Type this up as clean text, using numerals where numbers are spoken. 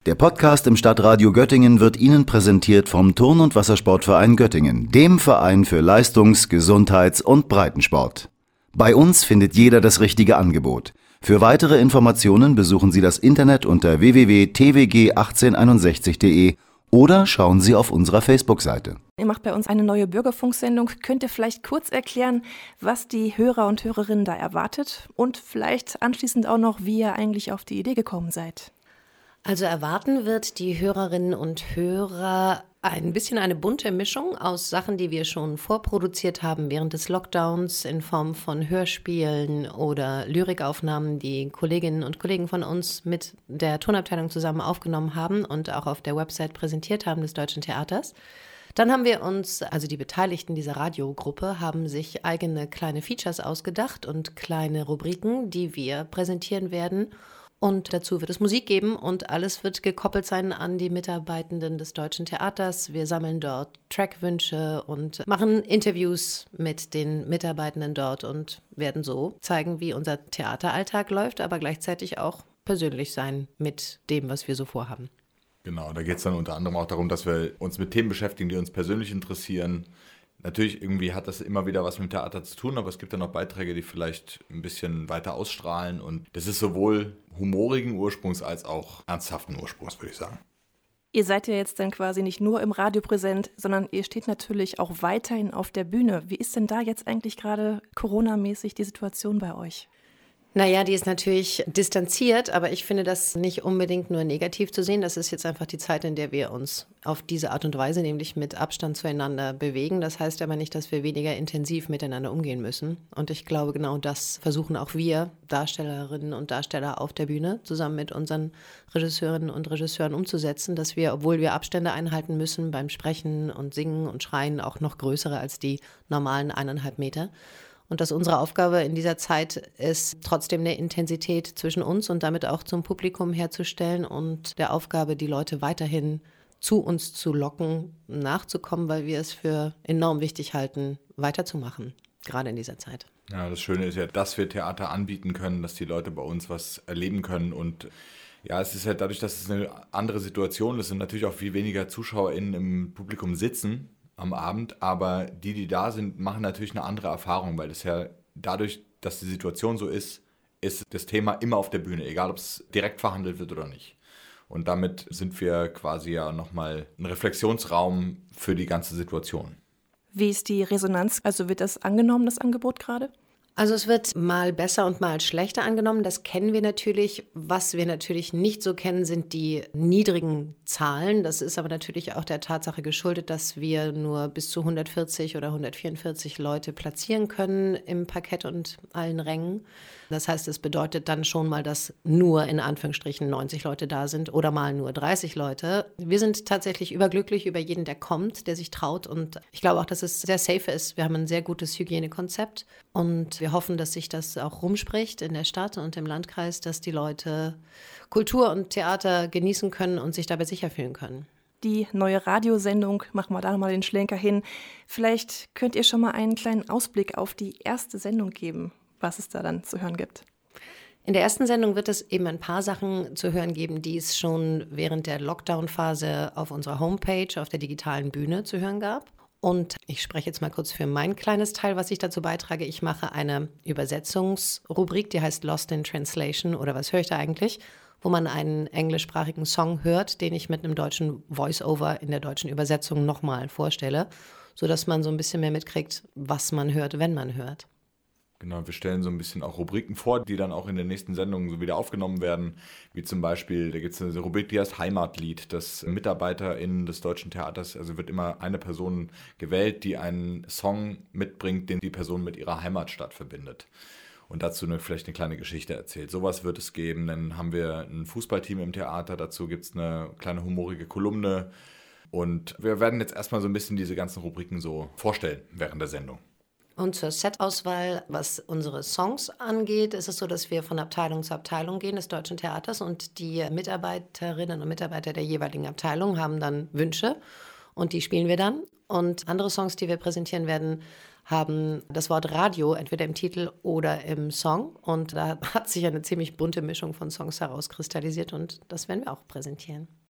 Der Podcast im Stadtradio Göttingen wird Ihnen präsentiert vom Turn- und Wassersportverein Göttingen, dem Verein für Leistungs-, Gesundheits- und Breitensport. Bei uns findet jeder das richtige Angebot. Für weitere Informationen besuchen Sie das Internet unter www.twg1861.de oder schauen Sie auf unserer Facebook-Seite. Ihr macht bei uns eine neue Bürgerfunksendung. Könnt ihr vielleicht kurz erklären, was die Hörer und Hörerinnen da erwartet? Und vielleicht anschließend auch noch, wie ihr eigentlich auf die Idee gekommen seid? Also erwarten wird die Hörerinnen und Hörer ein bisschen eine bunte Mischung aus Sachen, die wir schon vorproduziert haben während des Lockdowns in Form von Hörspielen oder Lyrikaufnahmen, die Kolleginnen und Kollegen von uns mit der Tonabteilung zusammen aufgenommen haben und auch auf der Website präsentiert haben des Deutschen Theaters. Dann haben wir uns, also die Beteiligten dieser Radiogruppe, haben sich eigene kleine Features ausgedacht und kleine Rubriken, die wir präsentieren werden. Und dazu wird es Musik geben und alles wird gekoppelt sein an die Mitarbeitenden des Deutschen Theaters. Wir sammeln dort Trackwünsche und machen Interviews mit den Mitarbeitenden dort und werden so zeigen, wie unser Theateralltag läuft, aber gleichzeitig auch persönlich sein mit dem, was wir so vorhaben. Genau, da geht es dann unter anderem auch darum, dass wir uns mit Themen beschäftigen, die uns persönlich interessieren. Natürlich, irgendwie hat das immer wieder was mit dem Theater zu tun, aber es gibt dann auch Beiträge, die vielleicht ein bisschen weiter ausstrahlen. Und das ist sowohl humorigen Ursprungs als auch ernsthaften Ursprungs, würde ich sagen. Ihr seid ja jetzt dann quasi nicht nur im Radio präsent, sondern ihr steht natürlich auch weiterhin auf der Bühne. Wie ist denn da jetzt eigentlich gerade Corona-mäßig die Situation bei euch? Naja, die ist natürlich distanziert, aber ich finde das nicht unbedingt nur negativ zu sehen. Das ist jetzt einfach die Zeit, in der wir uns auf diese Art und Weise, nämlich mit Abstand zueinander bewegen. Das heißt aber nicht, dass wir weniger intensiv miteinander umgehen müssen. Und ich glaube, genau das versuchen auch wir, Darstellerinnen und Darsteller auf der Bühne, zusammen mit unseren Regisseurinnen und Regisseuren umzusetzen, dass wir, obwohl wir Abstände einhalten müssen beim Sprechen und Singen und Schreien, auch noch größere als die normalen 1,5 Meter. Und dass unsere Aufgabe in dieser Zeit ist, trotzdem eine Intensität zwischen uns und damit auch zum Publikum herzustellen und der Aufgabe, die Leute weiterhin zu uns zu locken, nachzukommen, weil wir es für enorm wichtig halten, weiterzumachen, gerade in dieser Zeit. Ja, das Schöne ist ja, dass wir Theater anbieten können, dass die Leute bei uns was erleben können und ja, es ist halt dadurch, dass es eine andere Situation ist und natürlich auch viel weniger ZuschauerInnen im Publikum sitzen am Abend, aber die da sind, machen natürlich eine andere Erfahrung, weil das ja dadurch, dass die Situation so ist das Thema immer auf der Bühne, egal ob es direkt verhandelt wird oder nicht. Und damit sind wir quasi ja nochmal ein Reflexionsraum für die ganze Situation. Wie ist die Resonanz? Also wird das angenommen, das Angebot gerade? Also es wird mal besser und mal schlechter angenommen, das kennen wir natürlich. Was wir natürlich nicht so kennen, sind die niedrigen Zahlen. Das ist aber natürlich auch der Tatsache geschuldet, dass wir nur bis zu 140 oder 144 Leute platzieren können im Parkett und allen Rängen. Das heißt, es bedeutet dann schon mal, dass nur in Anführungsstrichen 90 Leute da sind oder mal nur 30 Leute. Wir sind tatsächlich überglücklich über jeden, der kommt, der sich traut. Und ich glaube auch, dass es sehr safe ist. Wir haben ein sehr gutes Hygienekonzept und wir hoffen, dass sich das auch rumspricht in der Stadt und im Landkreis, dass die Leute Kultur und Theater genießen können und sich dabei sicher fühlen können. Die neue Radiosendung, machen wir da mal den Schlenker hin. Vielleicht könnt ihr schon mal einen kleinen Ausblick auf die erste Sendung geben, was es da dann zu hören gibt. In der ersten Sendung wird es eben ein paar Sachen zu hören geben, die es schon während der Lockdown-Phase auf unserer Homepage, auf der digitalen Bühne zu hören gab. Und ich spreche jetzt mal kurz für mein kleines Teil, was ich dazu beitrage. Ich mache eine Übersetzungsrubrik, die heißt Lost in Translation oder was höre ich da eigentlich? Wo man einen englischsprachigen Song hört, den ich mit einem deutschen Voice-Over in der deutschen Übersetzung nochmal vorstelle, sodass man so ein bisschen mehr mitkriegt, was man hört, wenn man hört. Genau, wir stellen so ein bisschen auch Rubriken vor, die dann auch in den nächsten Sendungen so wieder aufgenommen werden. Wie zum Beispiel, da gibt es eine Rubrik, die heißt Heimatlied. Das MitarbeiterInnen des Deutschen Theaters, also wird immer eine Person gewählt, die einen Song mitbringt, den die Person mit ihrer Heimatstadt verbindet. Und dazu vielleicht eine kleine Geschichte erzählt. Sowas wird es geben. Dann haben wir ein Fußballteam im Theater, dazu gibt es eine kleine humorige Kolumne. Und wir werden jetzt erstmal so ein bisschen diese ganzen Rubriken so vorstellen während der Sendung. Und zur Setauswahl, was unsere Songs angeht, ist es so, dass wir von Abteilung zu Abteilung gehen des Deutschen Theaters und die Mitarbeiterinnen und Mitarbeiter der jeweiligen Abteilung haben dann Wünsche und die spielen wir dann. Und andere Songs, die wir präsentieren werden, haben das Wort Radio entweder im Titel oder im Song. Und da hat sich eine ziemlich bunte Mischung von Songs herauskristallisiert und das werden wir auch präsentieren.